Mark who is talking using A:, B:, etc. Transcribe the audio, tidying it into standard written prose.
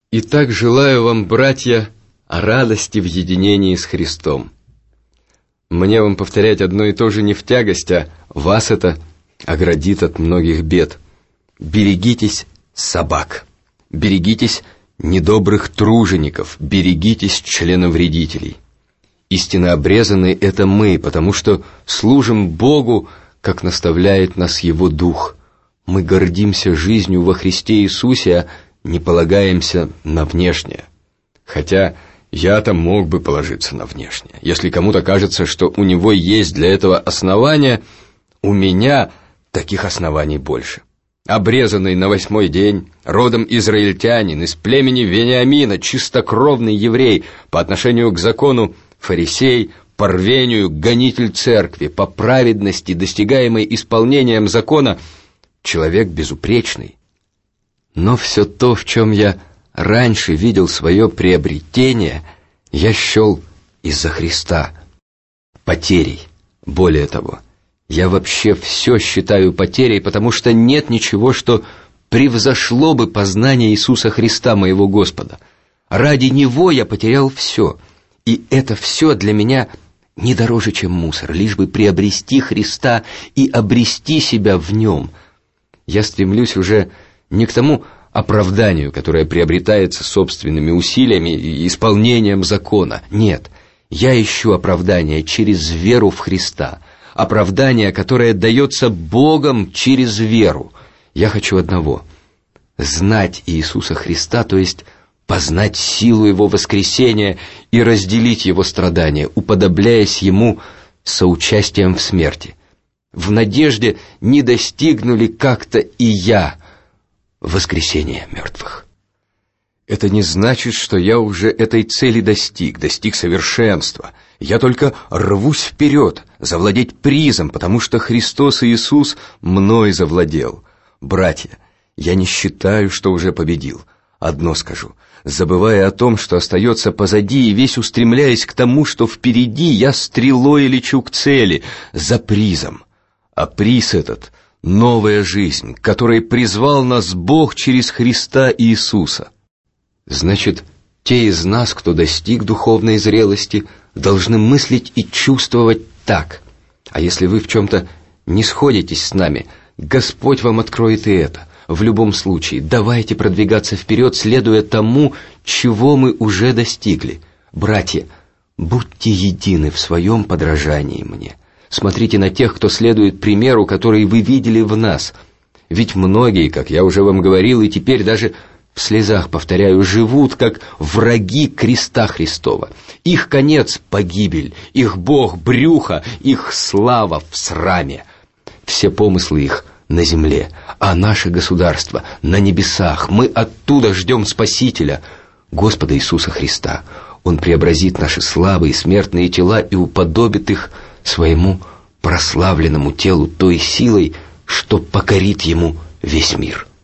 A: Итак, желаю вам, братья, радости в единении с Христом. Мне вам повторять одно и то же не в тягость, а вас это оградит от многих бед. Берегитесь собак, берегитесь недобрых тружеников, берегитесь членовредителей. Истинно обрезанные — это мы, потому что служим Богу, как наставляет нас Его Дух. Мы гордимся жизнью во Христе Иисусе, а не полагаемся на внешнее. Хотя я-то мог бы положиться на внешнее. Если кому-то кажется, что у него есть для этого основания, у меня таких оснований больше. Обрезанный на 8-й день, родом израильтянин, из племени Вениамина, чистокровный еврей, по отношению к закону фарисей, по рвению гонитель церкви, по праведности, достигаемой исполнением закона, человек безупречный. Но все то, в чем я раньше видел свое приобретение, я счел из-за Христа потерей. Более того, я вообще все считаю потерей, потому что нет ничего, что превзошло бы познание Иисуса Христа, моего Господа. Ради Него я потерял все, и это все для меня не дороже, чем мусор, лишь бы приобрести Христа и обрести себя в Нем. Я стремлюсь уже не к тому оправданию, которое приобретается собственными усилиями и исполнением закона. Нет, я ищу оправдание через веру в Христа, оправдание, которое дается Богом через веру. Я хочу одного — знать Иисуса Христа, то есть познать силу Его воскресения и разделить Его страдания, уподобляясь Ему соучастием в смерти, в надежде, не достигну ли как-то и я воскресения мертвых. Это не значит, что я уже этой цели достиг совершенства. Я только рвусь вперед, завладеть призом, потому что Христос Иисус мной завладел. Братья, я не считаю, что уже победил. Одно скажу: забывая о том, что остается позади, и весь устремляясь к тому, что впереди, я стрелой лечу к цели, за призом. А приз этот — новая жизнь, к которой призвал нас Бог через Христа Иисуса. Значит, те из нас, кто достиг духовной зрелости, должны мыслить и чувствовать так. А если вы в чем-то не сходитесь с нами, Господь вам откроет и это. В любом случае, давайте продвигаться вперед, следуя тому, чего мы уже достигли. Братья, будьте едины в своем подражании мне. Смотрите на тех, кто следует примеру, который вы видели в нас. Ведь многие, как я уже вам говорил, и теперь даже в слезах повторяю, живут как враги креста Христова. Их конец — погибель, их Бог — брюхо, их слава в сраме. Все помыслы их на земле, а наше государство на небесах. Мы оттуда ждем Спасителя, Господа Иисуса Христа. Он преобразит наши слабые смертные тела и уподобит их своему прославленному телу той силой, что покорит ему весь мир.